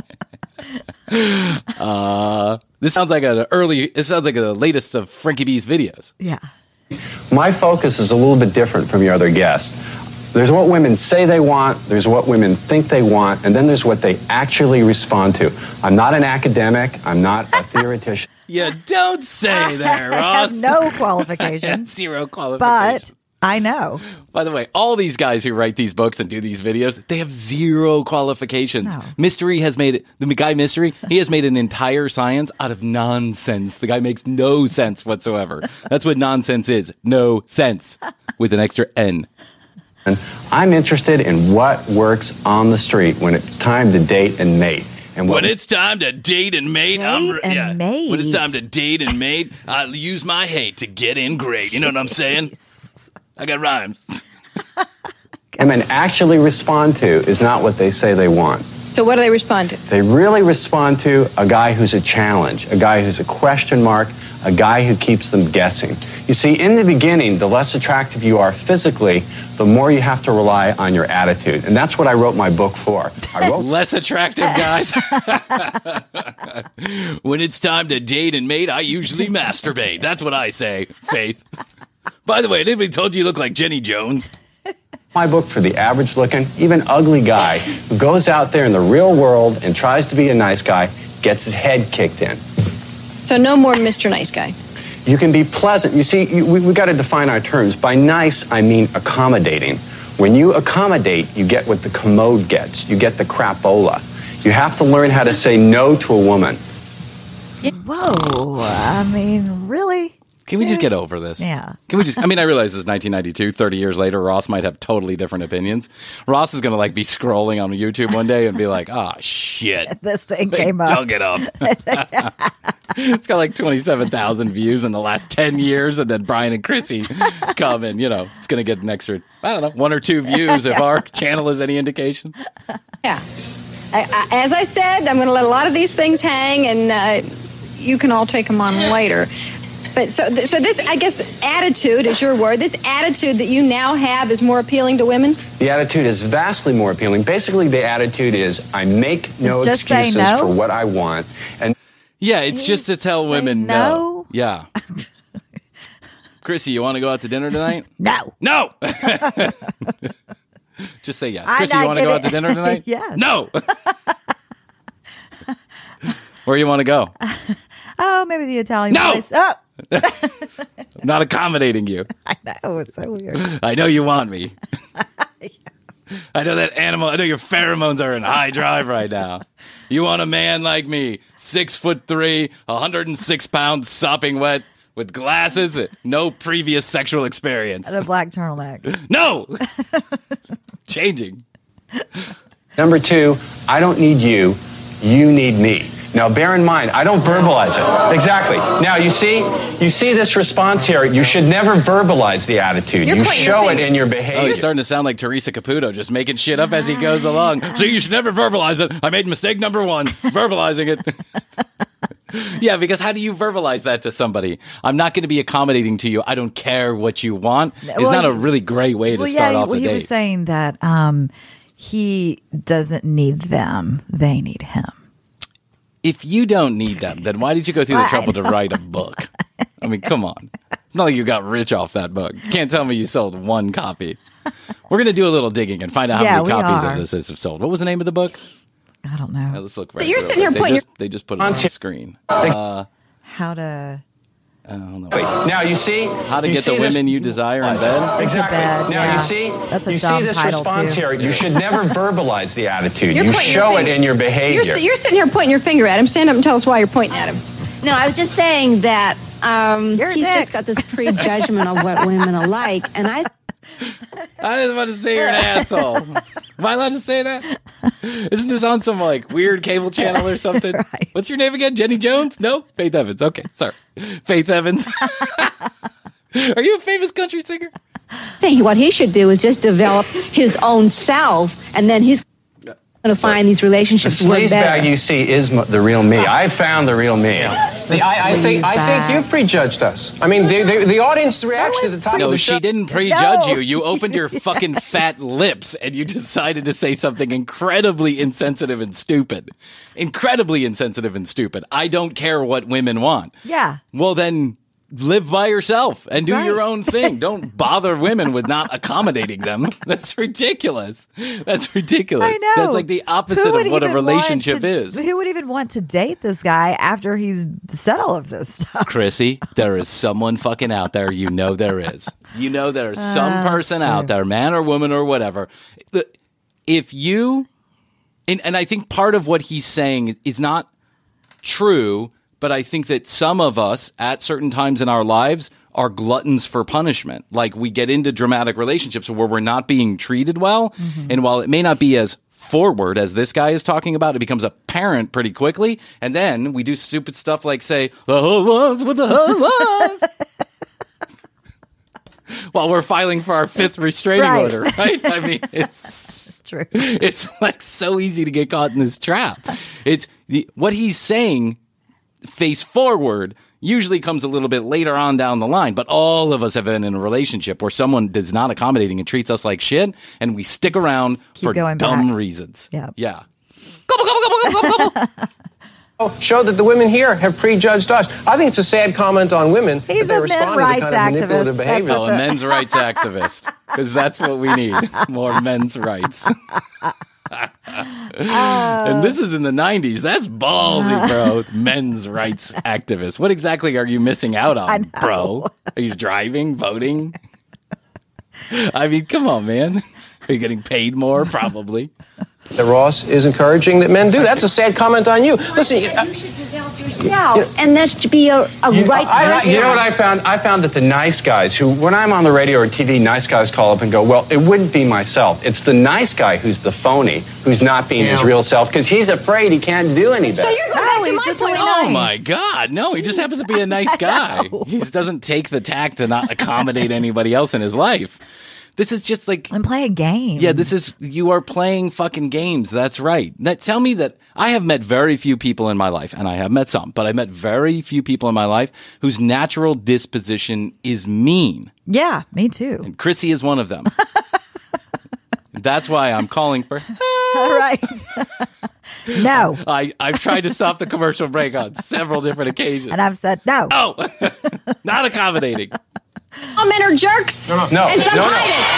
This sounds like the latest of Frankie B's videos.
Yeah.
my focus is a little bit different from your other guests. There's what women say they want, there's what women think they want, and then there's what they actually respond to. I'm not an academic, I'm not a theoretician.
You don't say there, Ross.
I have no qualifications.
Zero qualifications.
But I know.
By the way, all these guys who write these books and do these videos, they have zero qualifications. No. Mystery has made it, the guy Mystery, he has made an entire science out of nonsense. The guy makes no sense whatsoever. That's what nonsense is. No sense. With an extra N.
I'm interested in what works on the street when it's time to date and mate. And
when it's time to date and mate,
mate.
When it's time to date and mate, I'll use my hate to get in great. You know what I'm saying? I got rhymes.
Women actually respond to is not what they say they want.
So what do they respond to?
They really respond to a guy who's a challenge, a guy who's a question mark, a guy who keeps them guessing. You see, in the beginning, the less attractive you are physically, the more you have to rely on your attitude. And that's what I wrote my book for. I wrote
less attractive guys.
When it's time to date and mate, I usually masturbate. That's what I say, Faith. By the way, anybody told you look like Jenny Jones?
My book for the average-looking, even ugly guy who goes out there in the real world and tries to be a nice guy, gets his head kicked in.
So no more Mr. Nice Guy.
You can be pleasant. You see, we got to define our terms. By nice, I mean accommodating. When you accommodate, you get what the commode gets. You get the crapola. You have to learn how to say no to a woman.
Whoa. I mean, really?
Can we just get over this?
Yeah.
Can we just, I mean, I realize this is 1992, 30 years later, Ross might have totally different opinions. Ross is going to like be scrolling on YouTube one day and be like, oh, shit.
This thing came up.
Dug it up. It's got like 27,000 views in the last 10 years. And then Brian and Chrissy come and, you know, it's going to get an extra, I don't know, 1 or 2 views if our channel is any indication.
Yeah. As I said, I'm going to let a lot of these things hang and you can all take them on later. But so this, I guess, attitude is your word. This attitude that you now have is more appealing to women?
The attitude is vastly more appealing. Basically, the attitude is I make no excuses for what I want. And
yeah, it's just to tell women no. Yeah. Chrissy, you want to go out to dinner tonight?
No.
No. Just say yes.
I'm
Chrissy, you
not
want to go out to
kidding.
dinner tonight?
Yes.
No. Where you want to go?
Oh, maybe the Italian
No!
place. Oh,
I'm not accommodating you.
I know. It's so weird.
I know you want me. I know that animal. I know your pheromones are in high drive right now. You want a man like me, 6'3", 106 pounds, sopping wet, with glasses, no previous sexual experience.
And a black turtleneck.
No! Changing.
Number 2, I don't need you. You need me. Now, bear in mind, I don't verbalize it. Exactly. Now, you see this response here. You should never verbalize the attitude. You show it in your behavior.
Oh, he's starting to sound like Teresa Caputo, just making shit up as he goes along. So you should never verbalize it. I made mistake number 1, verbalizing it. Yeah, because how do you verbalize that to somebody? I'm not going to be accommodating to you. I don't care what you want. It's not a really great way to start off a date.
He was saying that he doesn't need them. They need him.
If you don't need them, then why did you go through the trouble to write a book? I mean, come on. It's not like you got rich off that book. You can't tell me you sold 1 copy. We're going to do a little digging and find out how many copies of this have sold. What was the name of the book?
I don't know.
Let's look right
So you're sitting here putting
They just put it on the screen.
How to...
I don't know.
Wait, now you see
how to get the women you desire in bed.
Exactly. Now you see,
That's a
you
dumb
see this
title,
response
too.
here. You should never verbalize the attitude.
You're
You
pointing
show
your
it
finger.
in your behavior.
You're sitting here pointing your finger at him. Stand up and tell us why you're pointing at him.
No, I was just saying that
You're a
he's
dick.
just got this prejudgment of what women are like, and
I was about to say you're an asshole. Am I allowed to say that? Isn't this on some like weird cable channel or something?
Right.
What's your name again? Jenny Jones? No? Faith Evans. Okay, sorry. Faith Evans. Are you a famous country singer?
I think what he should do is just develop his own self, and then he's going to find these
The
relationships work
sleaze
better.
bag you see is the real me. I found the real me.
I think you prejudged us. I mean, the audience reaction at the top of
No,
the show.
she didn't prejudge you. You opened your fucking fat lips and you decided to say something incredibly insensitive and stupid. Incredibly insensitive and stupid. I don't care what women want.
Yeah.
Well, then live by yourself and do your own thing. Don't bother women with not accommodating them. That's ridiculous. That's ridiculous.
I know.
That's like the opposite of what a relationship is.
Who would even want to date this guy after he's said all of this stuff?
Chrissy, there is someone fucking out there. You know there is. You know there is some person out there, man or woman or whatever. If you, and I think part of what he's saying is not true, but I think that some of us at certain times in our lives are gluttons for punishment. Like we get into dramatic relationships where we're not being treated well. And while it may not be as forward as this guy is talking about, it becomes apparent pretty quickly. And then we do stupid stuff like say, what the hell was? While we're filing for our 5th restraining order, right? I mean, it's
true.
It's like so easy to get caught in this trap. It's what he's saying face forward usually comes a little bit later on down the line, but all of us have been in a relationship where someone is not accommodating and treats us like shit, and we stick around for dumb reasons. Yeah.
Show that the women here have prejudged us. I think it's a sad comment on women that they respond to the kind of manipulative behavior.
Oh, a men's rights activist, because that's what we need, more men's rights. And this is in the 90s. That's ballsy, bro. Men's rights activist. What exactly are you missing out on, bro? Are you driving, voting? I mean, come on, man. Are you getting paid more? Probably.
That Ross is encouraging that men do. That's a sad comment on you. Listen,
you should develop yourself, and that should be a right person.
You know what I found? I found that the nice guys who, when I'm on the radio or TV, nice guys call up and go, well, it wouldn't be myself. It's the nice guy who's the phoney, who's not being his real self, because he's afraid he can't do any better.
So you're going back to my point.
Oh my God. No, he just happens to be a nice guy. He just doesn't take the tack to not accommodate anybody else in his life. This is just like...
And play a game.
Yeah, you are playing fucking games. That's right. Tell me that I have met very few people in my life, and I have met some, but I met very few people in my life whose natural disposition is mean.
Yeah, me too.
And Chrissy is one of them. That's why I'm calling for...
All right. No.
I've tried to stop the commercial break on several different occasions.
And I've said no.
Oh, not accommodating.
All men are jerks.
No.
And some hide it.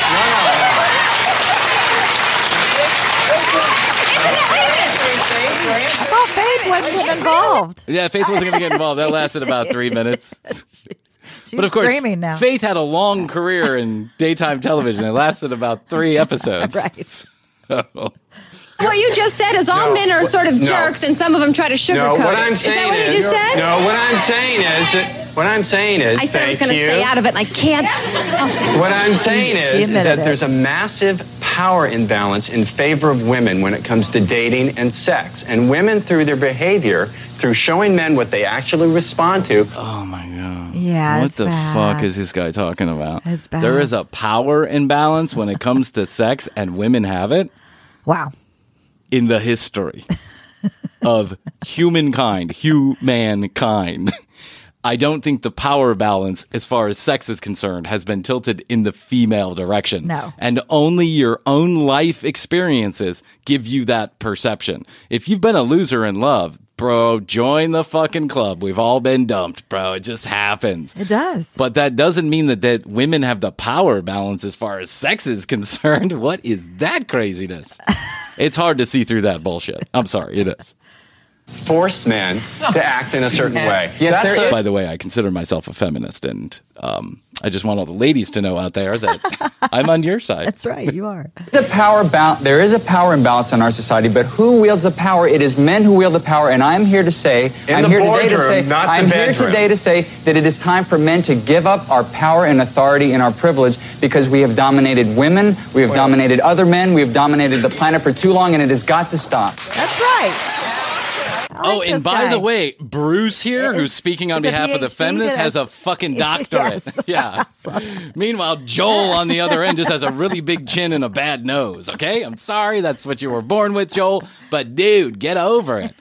I thought Faith wasn't getting involved.
Yeah, Faith wasn't going to get involved. That lasted about 3 minutes.
She's
but of course,
screaming now.
Faith had a long career in daytime television. It lasted about 3 episodes.
Right.
So.
What you just said is all men are sort of jerks, and some of them try to sugarcoat
what I'm
it. Is that
saying
what you just said?
No, what I'm saying is
I said I was going to stay out of it, and I can't.
What I'm saying is that
admitted it.
there's a massive power imbalance in favor of women when it comes to dating and sex. And women, through their behavior, through showing men what they actually respond to.
Oh, my God.
Yeah,
What
it's
the
bad.
fuck is this guy talking about?
It's bad.
There is a power imbalance when it comes to sex, and women have it.
Wow.
In the history of humankind. I don't think the power balance, as far as sex is concerned, has been tilted in the female direction.
No.
And only your own life experiences give you that perception. If you've been a loser in love, bro, join the fucking club. We've all been dumped, bro. It just happens.
It does.
But that doesn't mean that women have the power balance as far as sex is concerned. What is that craziness? It's hard to see through that bullshit. I'm sorry, it is.
Force men to act in a certain way. Yes,
By the way, I consider myself a feminist, and I just want all the ladies to know out there that I'm on your side.
That's right, you are.
There is a power imbalance in our society, but who wields the power? It is men who wield the power, and I'm here to say, I'm here today to say that it is time for men to give up our power and authority and our privilege, because we have dominated women, we have dominated other men, we have dominated the planet for too long, and it has got to stop.
That's right.
And by the way, Bruce here, who's speaking on behalf of the feminists, has a fucking doctorate.
Yes.
Yeah. Meanwhile, Joel on the other end just has a really big chin and a bad nose. Okay? I'm sorry. That's what you were born with, Joel. But dude, get over it.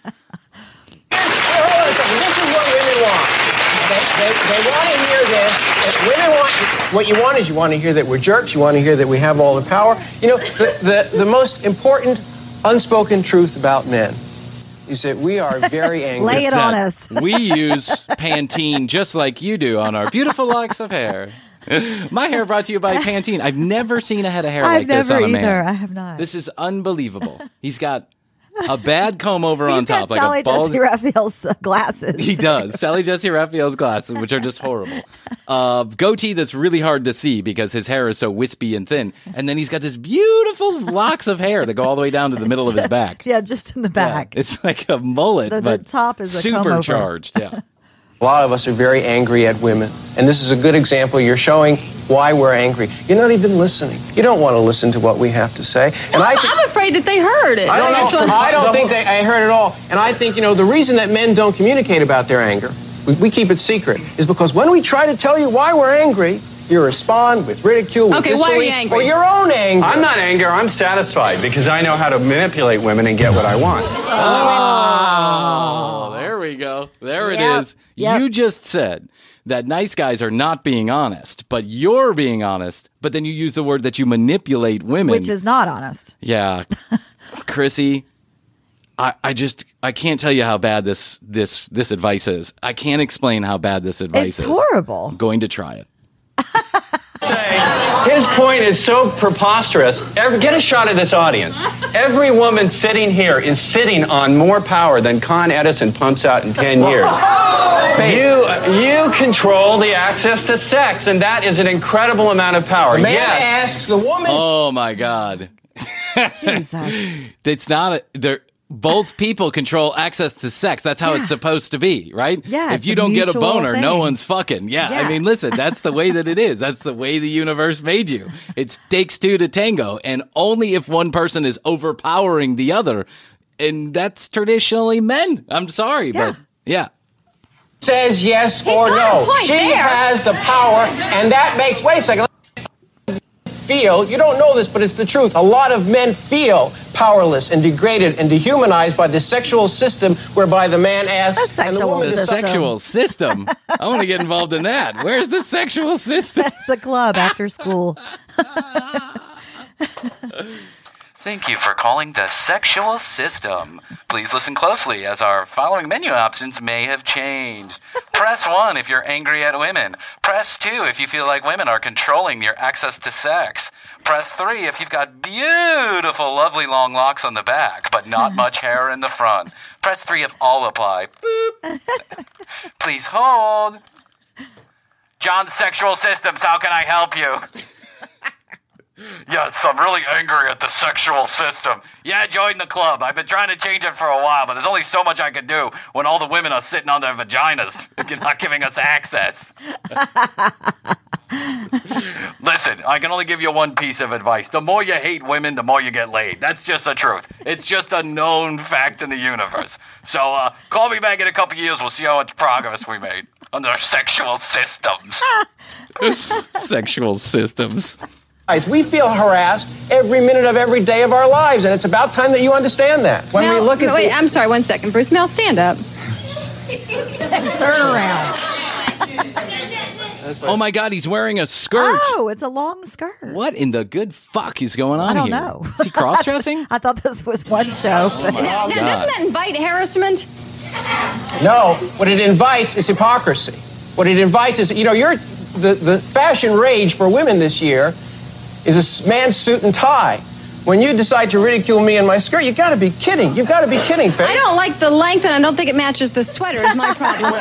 This is what women want. They want to hear this. If women want, what you want is you want to hear that we're jerks. You want to hear that we have all the power. You know, the most important unspoken truth about men is that we are very angry.
Lay it on us.
We use Pantene just like you do on our beautiful locks of hair. My hair brought to you by Pantene. I've never seen a head of hair like this on a man.
I have not.
This is unbelievable. He's got a bad comb over on top, like
Sally
a bald.
Jesse Raphael's glasses.
He does. Sally Jesse Raphael's glasses, which are just horrible. Goatee that's really hard to see because his hair is so wispy and thin. And then he's got this beautiful locks of hair that go all the way down to the middle of his back.
Yeah, just in the back.
Yeah, it's like a mullet,
The
but
top is a comb over.
supercharged. Yeah.
A lot of us are very angry at women. And this is a good example. You're showing why we're angry. You're not even listening. You don't want to listen to what we have to say. And
I'm afraid that they heard it.
I don't think I heard it all. And I think, you know, the reason that men don't communicate about their anger, we keep it secret, is because when we try to tell you why we're angry, you respond with ridicule, with disbelief,
why are you angry?
or your own anger.
I'm not angry. I'm satisfied because I know how to manipulate women and get what I want.
Oh, there we go. There it is.
Yep.
You just said that nice guys are not being honest, but you're being honest, but then you use the word that you manipulate women.
Which is not honest.
Yeah. Chrissy, I can't tell you how bad this advice is. I can't explain how bad this advice is.
It's horrible.
I'm going to try it.
His point is so preposterous. Get a shot of this audience. Every woman sitting here is sitting on more power than Con Edison pumps out in 10 years. You control the access to sex, and that is an incredible amount of power.
The man asks the woman.
Oh, my God.
Jesus.
It's not both people control access to sex. That's how it's supposed to be, right?
Yeah.
If you don't get a boner, no one's fucking. Yeah. I mean, listen, that's the way that it is. That's the way the universe made you. It takes two to tango. And only if one person is overpowering the other. And that's traditionally men. I'm sorry, but yeah.
Says yes or no. She has the power, and that makes. Wait a second. You don't know this, but it's the truth. A lot of men feel powerless and degraded and dehumanized by the sexual system whereby the man asks and the woman
decides. Sexual system? I want to get involved in that. Where's the sexual system?
It's a club after school.
Thank you for calling the sexual system. Please listen closely as our following menu options may have changed. Press 1 if you're angry at women. Press 2 if you feel like women are controlling your access to sex. Press 3 if you've got beautiful, lovely long locks on the back, but not much hair in the front. Press 3 if all apply. Boop. Please hold. John's Sexual Systems, how can I help you? Yes, I'm really angry at the sexual system. Yeah, join the club. I've been trying to change it for a while, but there's only so much I can do when all the women are sitting on their vaginas. You're not giving us access. Listen, I can only give you one piece of advice. The more you hate women, the more you get laid. That's just the truth. It's just a known fact in the universe. So call me back in a couple years. We'll see how much progress we made on our sexual systems.
Sexual systems.
We feel harassed every minute of every day of our lives, and it's about time that you understand that. When
Mel,
we look at
wait, I'm sorry, 1 second, Bruce. Mel, stand up.
Turn around.
Oh my God, he's wearing a skirt.
Oh, it's a long skirt.
What in the good fuck is going on
I don't
here?
know.
Is he cross-dressing?
I thought this was one show. But
Now, doesn't that invite harassment?
No, what it invites is hypocrisy. What it invites is, the fashion rage for women this year is a man's suit and tie. When you decide to ridicule me in my skirt, you got to be kidding. You've got to be kidding, Faith.
I don't like the length, and I don't think it matches the sweater. Is my problem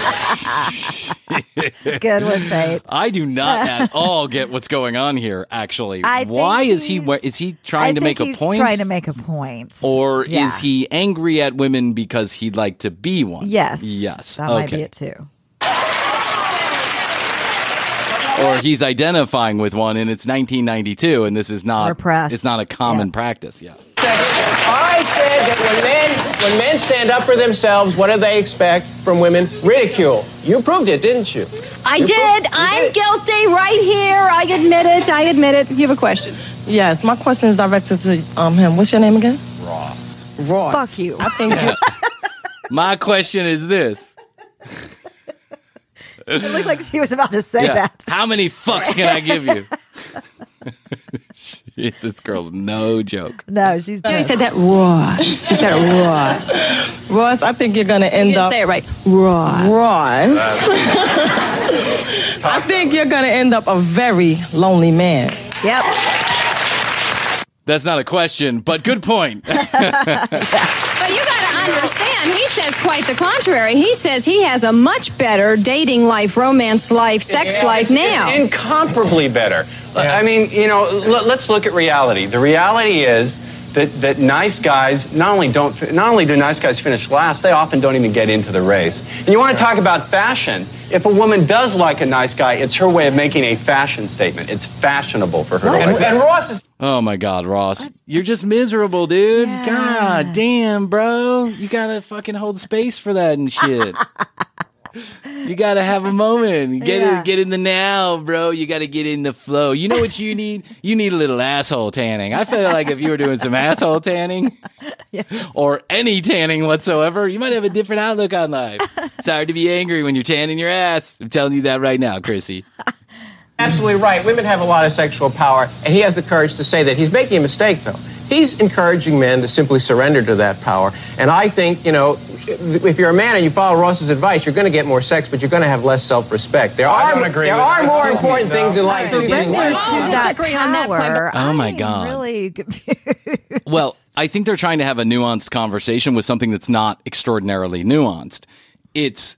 with it.
Good one, Faith.
I do not at all get what's going on here, actually.
I
Why
think
is he trying to make a point?
He's trying to make a point.
Or
Yeah.
is he angry at women because he'd like to be one?
Yes.
Yes.
That
okay.
might be it, too.
Or he's identifying with one and it's 1992 and this is not
Repressed.
It's not a common practice. Yeah.
I said that when men stand up for themselves, what do they expect from women? Ridicule. You proved it, didn't you?
I did. I'm guilty right here. I admit it. You have a question?
Yes, my question is directed to him. What's your name again?
Ross.
Fuck you.
I think you.
My question is this.
It looked like she was about to say that.
How many fucks can I give you? Shit, this girl's no joke.
No, she's
You said that Ross. She said Ross.
Ross, I think you're going to end up.
Say it right. Ross.
Ross. I think you're going to end up a very lonely man.
Yep.
That's not a question, but good point.
But you got to understand, he says quite the contrary. He says he has a much better dating life, romance life, sex life now.
Incomparably better. I mean, let's look at reality. The reality is that nice guys not only do nice guys finish last, they often don't even get into the race. And you want to talk about fashion. If a woman does like a nice guy, it's her way of making a fashion statement. It's fashionable for her to like that.
And Ross is...
Oh my God, Ross. You're just miserable, dude.
Yeah.
God damn, bro. You gotta fucking hold space for that and shit. You gotta have a moment. Get in the now, bro. You gotta get in the flow. You know what you need? You need a little asshole tanning. I feel like if you were doing some asshole tanning or any tanning whatsoever, you might have a different outlook on life. It's hard to be angry when you're tanning your ass. I'm telling you that right now, Chrissy.
Absolutely right. Women have a lot of sexual power, and he has the courage to say that. He's making a mistake, though. He's encouraging men to simply surrender to that power. And I think, if you're a man and you follow Ross's advice, you're going to get more sex, but you're going to have less self-respect. There are more important things in life.
I disagree on that point.
Oh my God.
Really confused.
Well, I think they're trying to have a nuanced conversation with something that's not extraordinarily nuanced. It's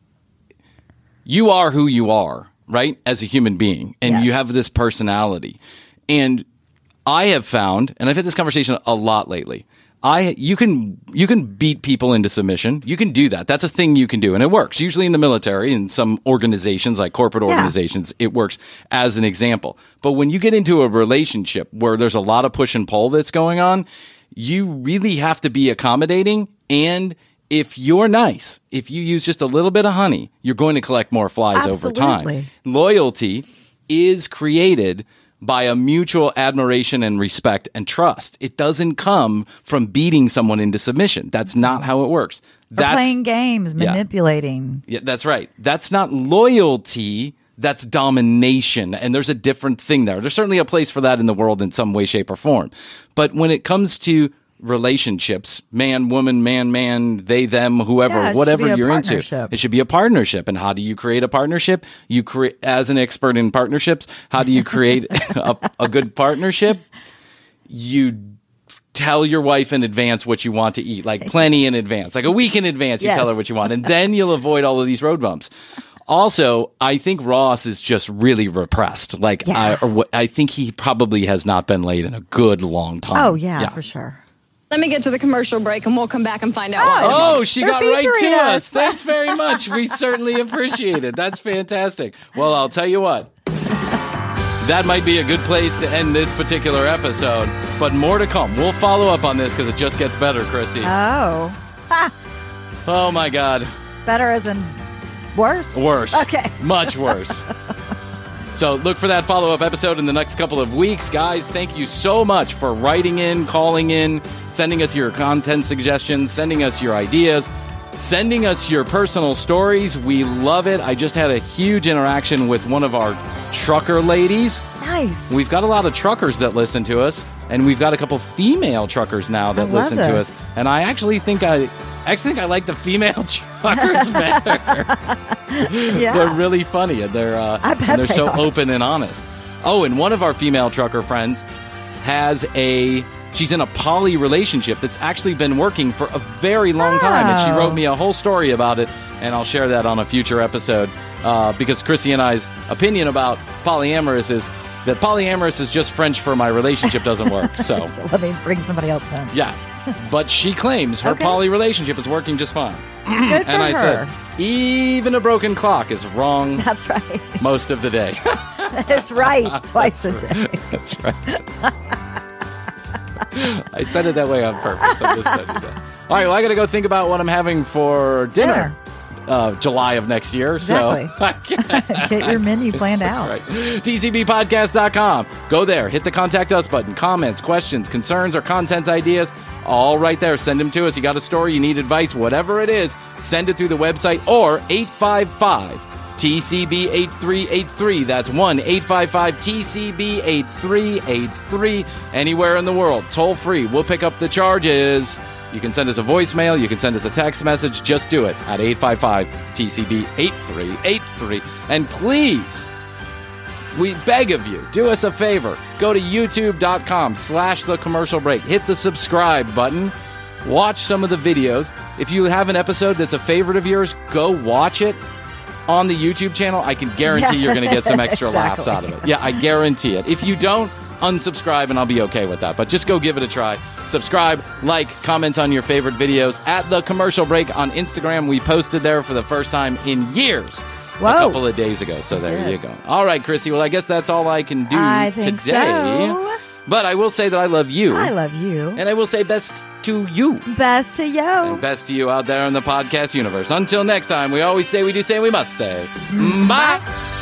you are who you are, right? As a human being, and you have this personality. And I have found, and I've had this conversation a lot lately, you can beat people into submission. You can do that. That's a thing you can do, and it works. Usually in the military and some organizations, like corporate organizations, it works as an example. But when you get into a relationship where there's a lot of push and pull that's going on, you really have to be accommodating. And if you're nice, if you use just a little bit of honey, you're going to collect more flies over time. Loyalty is created by a mutual admiration and respect and trust. It doesn't come from beating someone into submission. That's not how it works.
That's playing games, manipulating.
Yeah, that's right. That's not loyalty. that's domination. And there's a different thing there. There's certainly a place for that in the world in some way, shape, or form. But when it comes to relationships, man, woman, man, they, them, whoever, whatever you're into, it should be a partnership. And how do you create a partnership? You create, as an expert in partnerships, how do you create a good partnership? You tell your wife in advance what you want to eat, like plenty in advance, like a week in advance. You tell her what you want, and then you'll avoid all of these road bumps. Also, I think Ross is just really repressed. Like, I think he probably has not been laid in a good long time.
Oh, yeah. For sure.
Let me get to the commercial break and we'll come back and find out why.
Oh, she got right to us. Thanks very much. We certainly appreciate it. That's fantastic. Well, I'll tell you what. That might be a good place to end this particular episode, but more to come. We'll follow up on this because it just gets better, Chrissy.
Oh. Ha.
Oh, my God.
Better as in worse?
Worse.
Okay.
Much worse. So look for that follow-up episode in the next couple of weeks. Guys, thank you so much for writing in, calling in, sending us your content suggestions, sending us your ideas, sending us your personal stories. We love it. I just had a huge interaction with one of our trucker ladies.
Nice.
We've got a lot of truckers that listen to us, and we've got a couple female truckers now that listen to us. And I actually think I like the female truckers better. They're really funny, and they're so open and honest. Oh, and one of our female trucker friends she's in a poly relationship that's actually been working for a very long time, and she wrote me a whole story about it, and I'll share that on a future episode, because Chrissy and I's opinion about polyamorous is that polyamorous is just French for my relationship doesn't work. So
let me bring somebody else in.
Yeah. But she claims her poly relationship is working just fine.
Good for
and I
her.
said, even a broken clock is wrong.
That's right.
Most of the day.
It's right twice a day.
That's right. I said it that way on purpose. I'm just telling you that. All right, well, I got to go think about what I'm having for dinner. July of next year.
Exactly. So get your menu planned out.
Right. TCBpodcast.com. Go there. Hit the contact us button. Comments, questions, concerns, or content ideas. All right there. Send them to us. You got a story, you need advice, whatever it is, send it through the website or 855-TCB-8383. That's 1-855-TCB-8383. Anywhere in the world. Toll free. We'll pick up the charges. You can send us a voicemail. You can send us a text message. Just do it at 855-TCB-8383. And please, we beg of you, do us a favor. Go to youtube.com/thecommercialbreak. Hit the subscribe button. Watch some of the videos. If you have an episode that's a favorite of yours, go watch it on the YouTube channel. I can guarantee you're going to get some extra laughs out of it. Yeah, I guarantee it. If you don't, unsubscribe and I'll be okay with that. But just go give it a try. Subscribe, like, comment on your favorite videos. At The Commercial Break on Instagram. We posted there for the first time in years. A couple of days ago. So there you go. All right, Chrissy. Well, I guess that's all I can do today.
So.
But I will say that I love you.
I love you.
And I will say best to you.
Best to you.
And best to you out there in the podcast universe. Until next time, we always say, we do say, we must say. Bye.